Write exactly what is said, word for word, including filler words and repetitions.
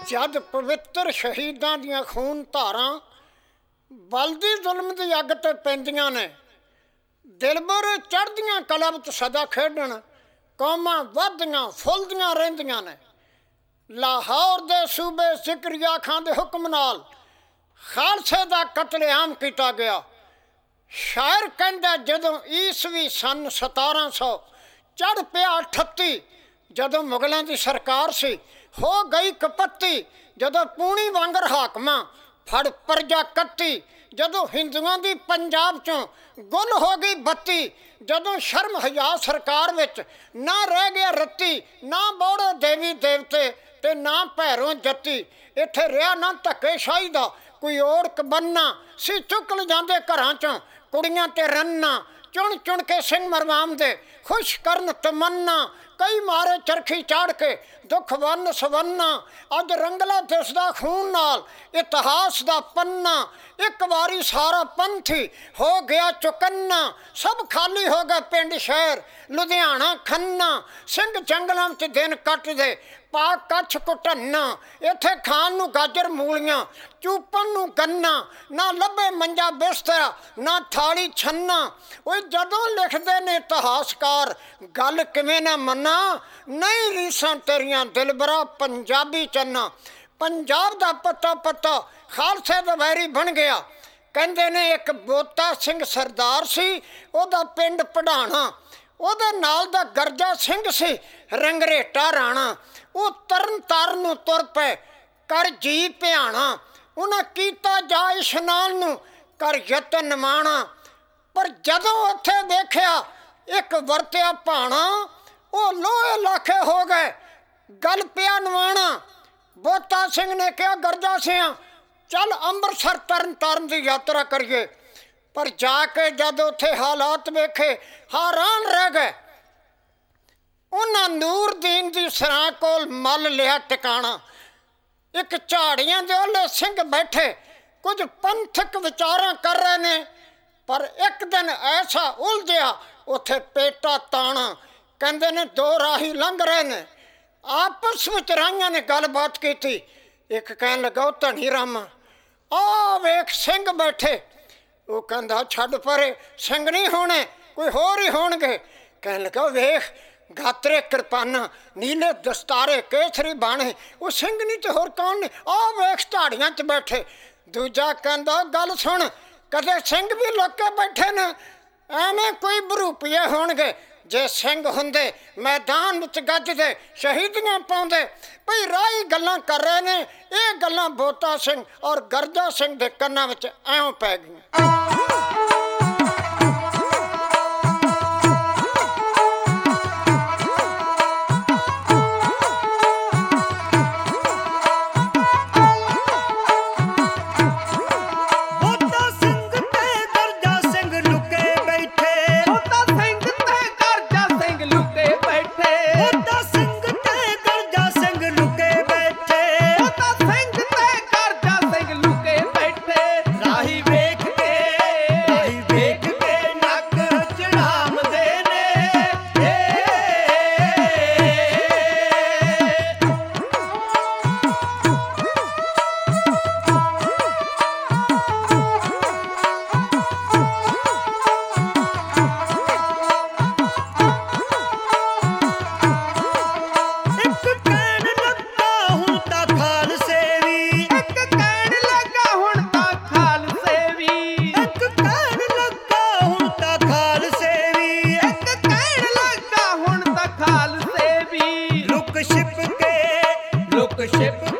जद पवित्र शहीदां दियां खून धारां बलदी जुल्म दी अग ते पैंदियां ने, दिलबर चढ़दियां कलब च सदा खेडण, कौमां वधदियां फुलदियां रहिंदियां ने। लाहौर दे सूबे सिकरिया खां दे हुक्म नाल खालसे दा कतलेआम किया गया। शायर कहंदा जदों ईसवी सन सतारां सौ चढ़ पिया अठत्ती, जदों मुगलों की सरकार सी हो गई कपत्ती, जदों पूणी वांगर हाकमां फड़ प्रजा कत्ती, जदों हिंदुओं की पंजाब चों गुल हो गई बत्ती, जदों शर्म हया सरकार विच ना रह गया रत्ती, ना बौड़े देवी देवते ते ना भैरों जत्ती। इत्थे रहा ना धक्केशाही दा कोई ओड़क बनना, सी चुक ल जांदे घरां चों कुड़ियां ते रन्ना, चुन चुन के सिंह मरवामदे खुश करन तमन्ना, कई मारे चरखी चाड़ के दुख वन सवन्ना। अज रंगला दिसदा खून नाल इतिहास दा पन्ना, एक बारी सारा पंथी हो गया चुकन्ना, सब खाली हो गए पिंड शहर लुधियाना खन्ना। सिंह जंगलों च दिन कटदे पा कच्छ कुटन्ना, इत्थे खान नूं गाजर मूलियां चूपन नूं गन्ना, ना लभे मंजा बिस्तरा ना थाली छन्ना। ओए जदों लिखदे ने इतिहासकार गल किवें ना मन्ना, नहीं रीसां तेरियां दिलबरा पंजाबी चन्ना। पंजाब दा पत्ता पत्ता खालसे दा वैरी बन गया। कहंदे ने एक बोता सिंह सरदार सी, ओदा पिंड पढ़ाना, ओदे नाल दा गर्जा सिंह सी रंगरेटा राणा। वो तरन ताਰਨ नूं तुर पे कर जी भयाना, उन्हें कीता जा इशनान नूं कर यतन माणा। पर जदों उत्थे देखिया एक वरतिया भाणा, वो लोहे लाखे हो गए गल पिया नवाणा। बोता सिंह ने कहा गर्जा सिंह चल अंमृतसर तरन ताਰਨ की यात्रा करिए। पर जाके जद उत्थे हालात वेखे हैरान रह गए। उन्हां नूरदीन दी सरां कोल मल लिया टिकाणा, एक झाड़ियां दे ओले सिंह बैठे कुछ पंथक विचारां कर रहे ने। पर एक दिन ऐसा उलझिया उत्थे पेटा ताना, कहंदे ने दो राही लंघ रहे ने, आपस विच राहियां ने गलबात की। एक कहन लगा धनी रामा आ वेख सिंह बैठे। वो कहंदा छड्ड परे सिंह नहीं होने कोई होर ही होणगे। कहन लगा वेख गात्रे कृपाना नीले दस्तारे केसरी बाणे, वो सिंह नहीं तो होर कौन ने, आ वेख झाड़ियां च बैठे। दूजा कहंदा गल सुन कदे सिंह भी लोके बैठे ने, एवें कोई बरूपीए होणगे। जे सिंह हुंदे मैदान विच गजदे शहीदियां पाउंदे। भई राही गल्लां कर रहे ने, ये गल्लां बोता सिंह और गर्जा सिंह दे कन्नां विच ऐं पै गईयां। Ship